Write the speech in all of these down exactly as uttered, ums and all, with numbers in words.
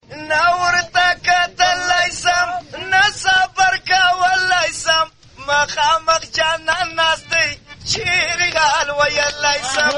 نه ورته کتلی سم نه صبر کولی سم مخامخ جانان ناست دی چیرې حال ویلی سم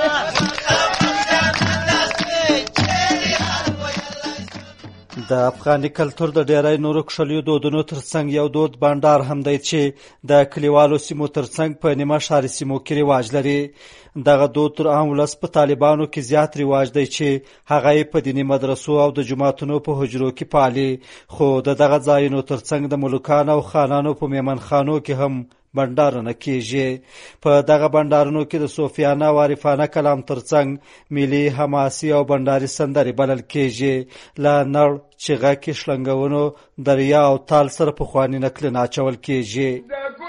د افغاني کلتور د ډیری نورو کښلیو دودونو ترڅنګ یو دود بانډار هم دی چې د کلیوالو سیمو ترڅنګ په نیمه ښاري سیمو کې رواج لري. دغه دود تر عام ولس په طالبانو کې زیات رواج دی چې هغه یې په دیني مدرسو او د جوماتونو په حجرو کې پالي، خو د دغه ځایونو ترڅنګ د ملوکانو او خانانو په میمنخانو کې هم بنډارونه کیږي. په دغه بنډارونو کې د صوفیانه او عارفانه کلام ترڅنګ ملي حماسي او بنډاري سندرې بلل کیږي. له نړ چغه کې شلنګونو دریا او تال سره پخواني نکلونه اچول کیږي.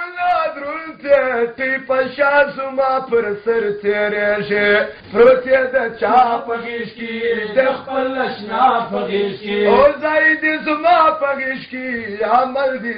تی پشا زما پر سر تیریږي پروتې د چا په غیږ کې د خپل اشنا په غیږ کې او ځای دې زما په غیږ کې عمل دې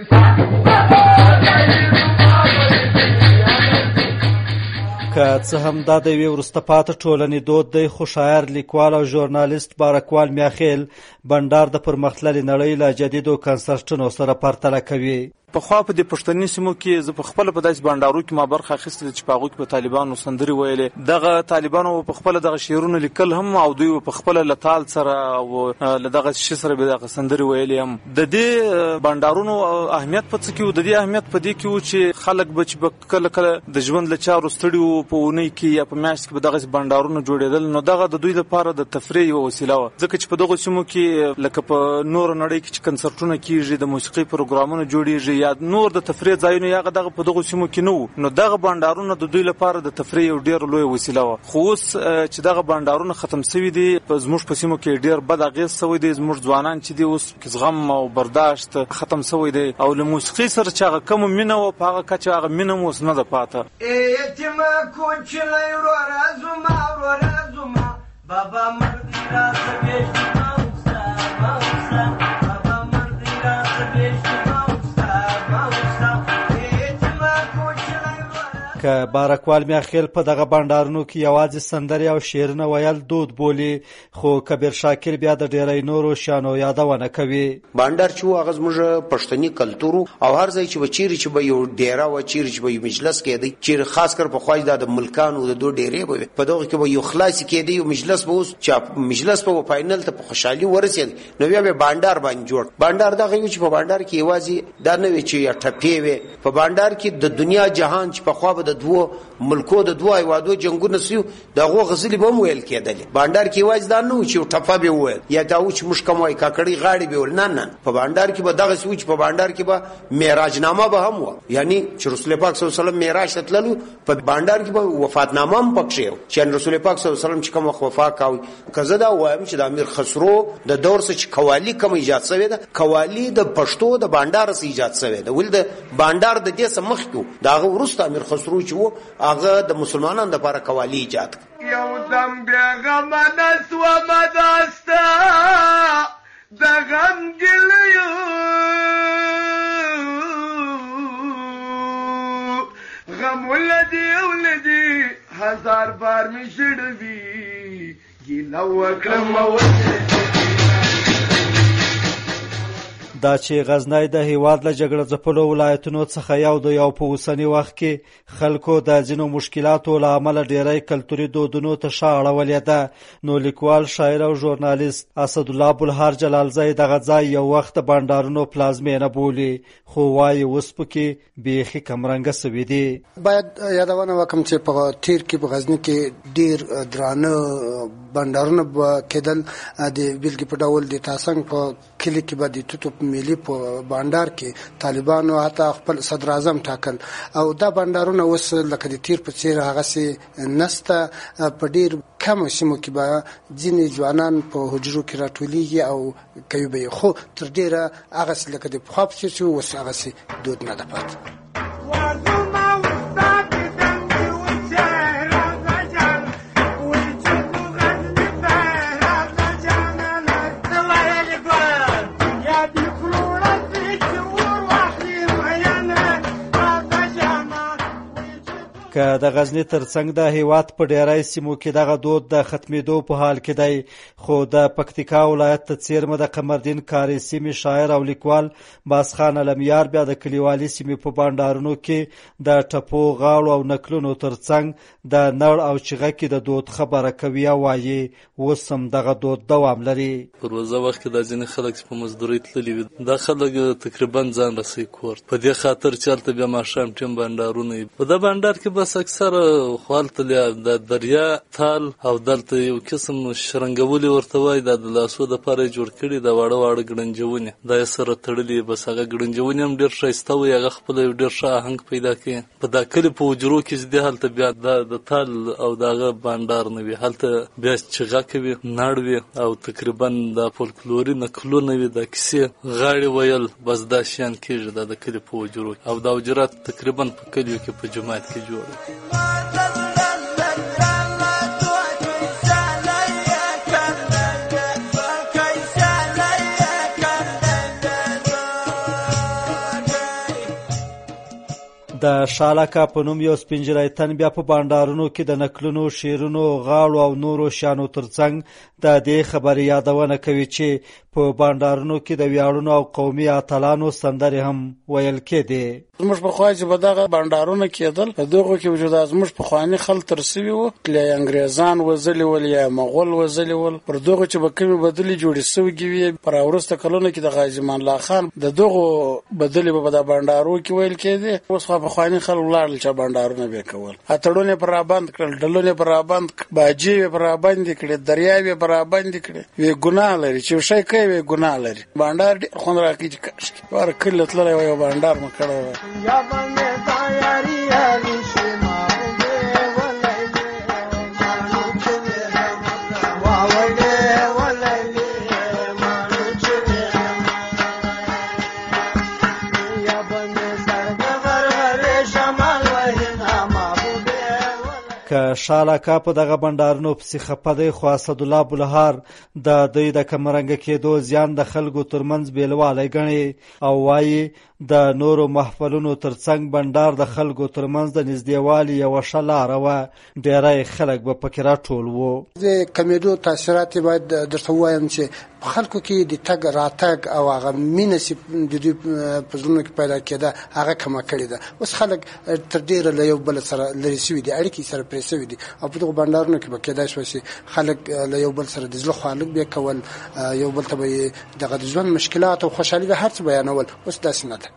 که څه هم دا د یوې وروسته پاتې ټولنې دود دی، خو شاعر، لیکوال او ژورنالیست بارکوال میاخیل بنډار د پرمختللې نړۍ له جدیدو کنسرټونو سره پرتله کوي. پخوا په دې پښتني سیمو کې زه په خپله په داسې بنډارو کې ما برخه اخیستې چې په هغو کې په طالبانو سندرې ویلې. دغه طالبانو په خپله دغه شعرونه لیکل هم او دوی په خپله له تال سره او له دغه شي سره به دغه سندرې ویلې هم. د دې بنډارونو اهمیت په څه کې و؟ د دې اهمیت په دې کې و چې خلک به چې به کله کله د ژوند له چارو ستړي وو په اونۍ کې یا په میاشت کې به دغسې بنډارونه جوړېدل، نو دغه د دوی لپاره د تفریح یوه وسیله وه. ځکه چې په دغو سیمو کې لکه په نوره نړۍ کې چې کنسرټونه کېږي، د موسیقۍ پروګرامونه جوړېږي یا نور د تفریح ځایونه یا دغه په دغو سیمو کې نه وو، نو دغه بنډارونه د دوی لپاره د تفریح یو ډېر لویه وسیله وه. خو اوس چې دغه بنډارونه ختم سوي دي، زموږ په سیمو کې ډېر بد اغېز سوی دی. زموږ ځوانان چې دي اوس زغم او برداشت ختم سوی دی او له موسیقۍ سره چې هغه کمه مینه وه په هغه کچه هغه مینه هم اوس نه ده پاته. یتیمه کوچنی وروره زما وروره زما بابا مردي راته بېشتي ما اوسه ما اوسه بابا مردي راته بېشتي ما که بارکوال میاخیل په دغه بنډارونو کې یوازې سندرې او شعرونه ویل دود بولي، خو کبیر شاکر بیا د ډیری نورو شیانو یادونه کوي. بنډار چې و هغه زموږ پښتني کلتور او هر ځای چې به چیرې چې به یو ډیره و چیرې چې به یو مجلس کېدی، چیرې خاص کر په خواج د ملکانو د دو ډیرې به په دغه کې به یو خلاصي کېدی، یو مجلس به اوس چې مجلس په فاینل ته په خوشحالي ورسېد، نو بیا به بنډار باندې جوړ. بنډار دغه یو چې په بنډار کې یوازې دا نه وي چې یا ټپې وي، په بنډار کې د دنیا جهان چې په خوا به د دوه ملکو د دوه هیوادو جنګونه سیو دغه غزلې به هم ویل کېدلې. بنډار کې یوازې دا نه و چې ټپه به وویل یا دا و چې موږ کوم وایي کاکړۍ غاړې به ویل، نه نه، په بنډار کې به دغسې و چې په بنډار کې به معراجنامه به هم وه، یعنی چې رسول پاک صلی الله علیه وسلم معراج ته تللو په بنډار کې به وفاتنامه هم پکښې و چې رسول پاک صلی الله علیه وسلم چې کوم وخت وفات کاوه. که زه دا وایم چې د امیر خسرو د دور څخه چې قوالي کوم ایجاد شوې ده، قوالي د پښتو د بنډار څخه ایجاد شوې ده، ولې د بنډار د دې څخه مخکې و، د هغه وروسته امیر خسرو چې و هغه د مسلمانانو دپاره قوالي ایجاد کړ. یو دم بېغمه نسومه داسته د غم ګیلیو غم ولدي ولدي هزار بار مې شړوي ګیله وکړم ولدي. دا چې غزنی د هیواد له جګړه ځپلو ولایتونو څخه یو دی او په اوسني وخت کې خلکو د ځینو مشکلاتو له امله ډیری کلتوري دودونو ته شا اړولې ده، نو لیکوال، شاعر او ژورنالیست اسدالله بلهار جلالزی دغه ځای یو وخت د بنډارونو پلازمینه بولي، خو وایي اوس پکې بیخي کمرنګه سوي دي. باید یادونه وکړم چې په تیر کې په غزني کې ډیر درانه بنډارونه به کېدل. د بیلګې په ډول د تاسنګ په کلي کې به د توتو ملي په بنډار کې طالبانو حتی خپل صدر اعظم ټاکل، او دا بنډارونه اوس لکه د تیر په څیر هغسې نسته. په ډیر کمو سیمو کې به ځینې ځوانان په حجرو کې راټولیږي او کوي به یې، خو تر ډیره هغسې لکه د پخوا په څیر چې اوس هغسې دود نه ده پاتې. که د غزنی ترڅنګ د هیواد په ډیری سیمو کې دغه دود د ختمېدو په حال کې دی، خو د پکتیکا ولایت د څیرمه د قمردین کاري سیمې شاعر او لیکوال باسخان علمیار بیا د کلیوالي سیمې په بانډارونو کې د ټپو غاړو او نکلونو ترڅنګ د نړ او چغه کې د دود خبره کوي او وایي اوس هم دغه دود دوام لري. په روزه وخت کې د ځینې خلک چې په مزدورۍ تللي وي دا خلک تقریبا ځان رسوي کور په دې خاطر چې هلته بیا ماښام ټیم بانډارونه وي. په دې بانډار کې بس اکثره خو هلته د دریا تال او دلته یو قسم شرنګولي ورته وایي دا د لاسو دپاره یې جوړ کړي دا واړه واړه ګړنجونې دا یې سره تړلي بس هغه ګړنجونې هم ډېر ښایسته وي هغه خپله یو ډېر ښه آهنګ پیدا کوي. په دا کلي په حجرو کې چې دی هلته بیا دا د تال او د هغه بانډار نه وي هلته بیا چغه کوي نړ وي او تقریبا دا فولکلوري نکلونه وي دا کیسې غاړې ویل بس دا شیان کېږي دا د کلي په حجرو او دا حجرات تقریبا په کلیو کې په جومات کې جوړ د شالاکا په نوم یو سپینجری تن بیا په بانډارونو کې د نکلونو، شعرونو، غاړو او نورو شیانو ترڅنګ د دې خبرې یادونه کوي چې په بانډارونو کې د ویاړونو او قومي اتلانو سندرې هم ویل کېدې. زموږ په خوا چې به دغه بانډارونه کېدل په دغو کې وجود زموږ پخواني خلک تر سوي وو چې انګریزان وځلي ول یا مغول وځلي ول پر دغو چې به کومې بدلې جوړې سوي وي پر وروسته کلونو کې د غازي امان الله خان د دغو بدلې به د بانډارو کې ویل کېدې. اوس خو پخواني خلک ولاړل چې بانډارونه به کول اتړونه پر رابند کړل ډلونه پر رابند باجی پر رابند کړي دریاوي پر رابند کړي وی ګناه لري چې شي کوي ګناه لري. بانډار ډېر خوند راکړي چې کښ ور کله تللی وای بانډار مو کړو یا باندې تیاری هلی شما به ولایله مانو چې واوله ولایله مانو چې یا باندې سرګر غره شمال وینا محبوبه. که شالاکا په دغه بانډارونو پسې خپه دی خو اسدالله بلهار د دوی د کمرنګه کېدو زیان د خلکو ترمنځ بیلوالی ګڼي او وایي د نورو محفلونو ترڅنګ بانډار د خلکو ترمنځ د نږدېوالي یوه ښه لاره وه. ډېری خلک به پکې راټول وو. د کمیدو تاثیرات باید درته ووایم چې په خلکو کې د تګ راتګ او هغه مینه چې د دوی په زړونو کې پیدا کېده هغه کمه کړې ده. اوس خلک تر ډېره له یو بل سره لرې سوي دي اړیکې سره پرې سوي دي او په دغو بانډارونو کې به کېدای شوه چې خلک له یو بل سره د زړه خواله به کول یو بل ته به یې دغه د ژوند مشکلات او خوشحالي به هر څه بیانول. اوس داسې نه ده.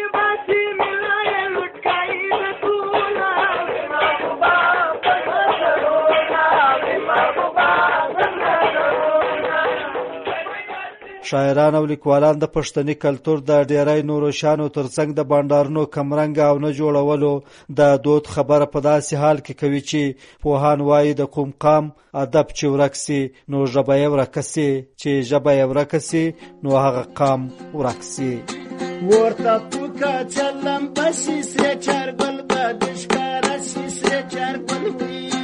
شاعران او لیکوالان د پښتني کلتور د ډیری نورو شانو ترڅنګ د بانډارونو کمرنګ او نه جوړولو د دود خبره په داسې حال کې کوي چې پوهان وایي د کوم قام ادب چې ورک سي نو ژبه یې ورکه سي، چې ژبه یې ورکه سي نو هغه قام ورک سي. ورته پوکه چلم بسي سره چربل به دشکاره سي سره چربل وي